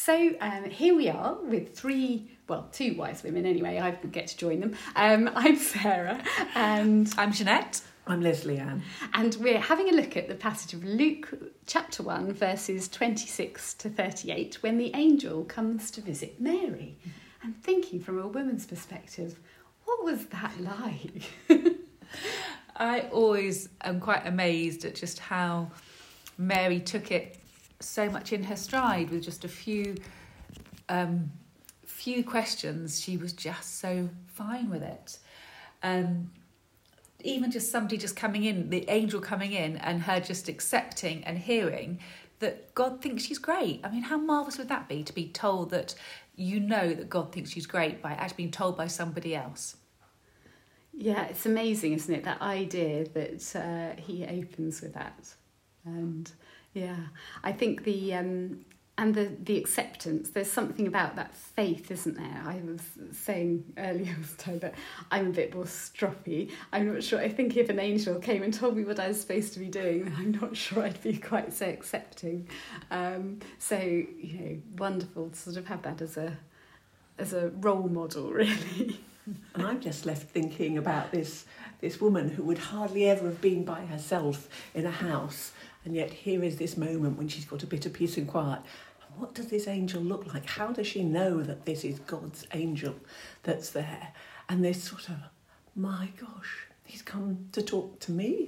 Here we are with two wise women anyway. I get to join them. I'm Sarah and I'm Jeanette. I'm Leslie Ann. And we're having a look at the passage of Luke chapter 1 verses 26 to 38 when the angel comes to visit Mary. And thinking from a woman's perspective, what was that like? I always am quite amazed at just how Mary took it so much in her stride with just a few questions. She was just so fine with it. Even just somebody just coming in, the angel coming in and her just accepting and hearing that God thinks she's great. I mean, how marvellous would that be to be told that you know that God thinks she's great by actually being told by somebody else? Yeah, it's amazing, isn't it? That idea that he opens with that. And yeah, I think the acceptance, there's something about that faith, isn't there? I was saying earlier that I'm a bit more stroppy. I'm not sure. I think if an angel came and told me what I was supposed to be doing, then I'm not sure I'd be quite so accepting. So, wonderful to sort of have that as a role model, really. And I'm just left thinking about this woman who would hardly ever have been by herself in a house. And yet here is this moment when she's got a bit of peace and quiet. And what does this angel look like? How does she know that this is God's angel that's there? And this sort of, my gosh, he's come to talk to me.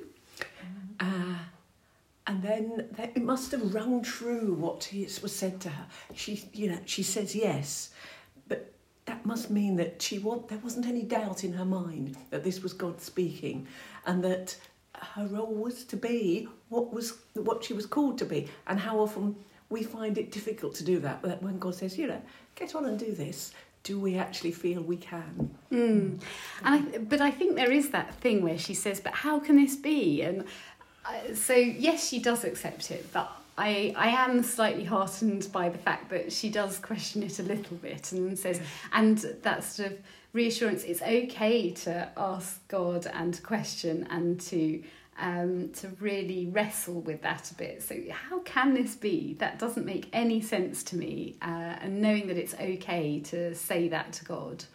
And then it must have rung true what was said to her. She says yes, but that must mean that there wasn't any doubt in her mind that this was God speaking, and that her role was to be what she was called to be. And how often we find it difficult to do that when God says, get on and do this. Do we actually feel we can? But I think there is that thing where she says, but how can this be? And so yes, she does accept it, but I am slightly heartened by the fact that she does question it a little bit and says, and that sort of reassurance, it's okay to ask God and to question and to really wrestle with that a bit. So how can this be? That doesn't make any sense to me. And knowing that it's okay to say that to God,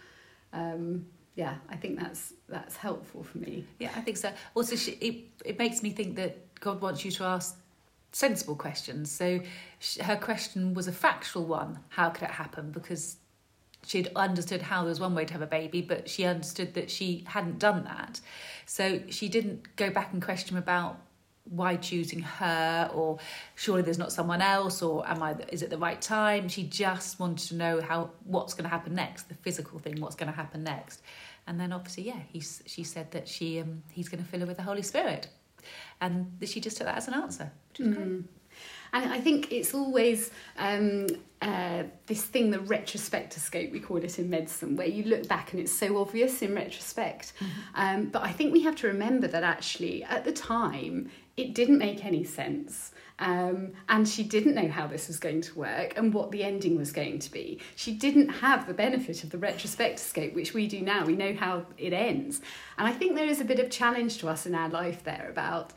I think that's helpful for me. Yeah, I think so. Also, it makes me think that God wants you to ask sensible questions. So her question was a factual one. How could it happen? Because she'd understood how there was one way to have a baby, but she understood that she hadn't done that. So she didn't go back and question about why choosing her, or surely there's not someone else, or is it the right time? She just wanted to know what's going to happen next, the physical thing, what's going to happen next. And then obviously, she said that he's going to fill her with the Holy Spirit. And she just took that as an answer, which is great. And I think it's always this thing, the retrospectoscope, we call it in medicine, where you look back and it's so obvious in retrospect. But I think we have to remember that actually at the time it didn't make any sense. And she didn't know how this was going to work and what the ending was going to be. She didn't have the benefit of the retrospectoscope, which we do now. We know how it ends. And I think there is a bit of challenge to us in our life there about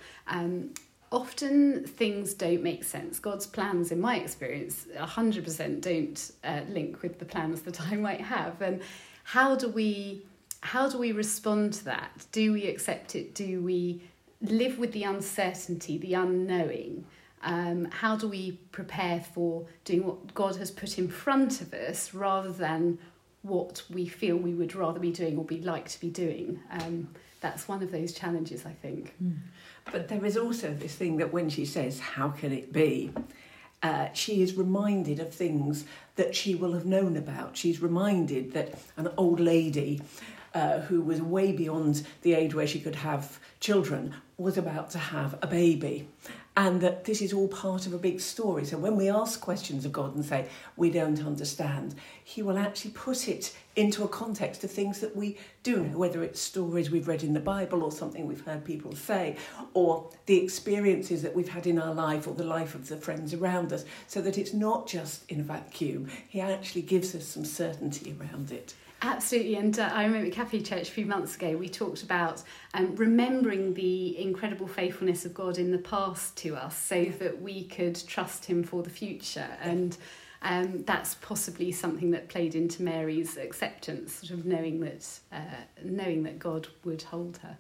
often things don't make sense. God's plans, in my experience, 100% don't link with the plans that I might have. And how do we respond to that? Do we accept it? Do we live with the uncertainty, the unknowing? How do we prepare for doing what God has put in front of us rather than what we feel we would rather be doing or be like to be doing? That's one of those challenges, I think. But there is also this thing that when she says, how can it be? She is reminded of things that she will have known about. She's reminded that an old lady who was way beyond the age where she could have children was about to have a baby. And that this is all part of a big story. So when we ask questions of God and say, we don't understand, he will actually put it into a context of things that we do know, whether it's stories we've read in the Bible or something we've heard people say, or the experiences that we've had in our life or the life of the friends around us, so that it's not just in a vacuum. He actually gives us some certainty around it. Absolutely, and I remember at Cafe Church a few months ago we talked about remembering the incredible faithfulness of God in the past to us so that we could trust him for the future. And that's possibly something that played into Mary's acceptance, sort of knowing that God would hold her.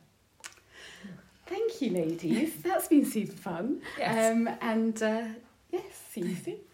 Thank you, ladies. That's been super fun. Yes. And yes, see you soon.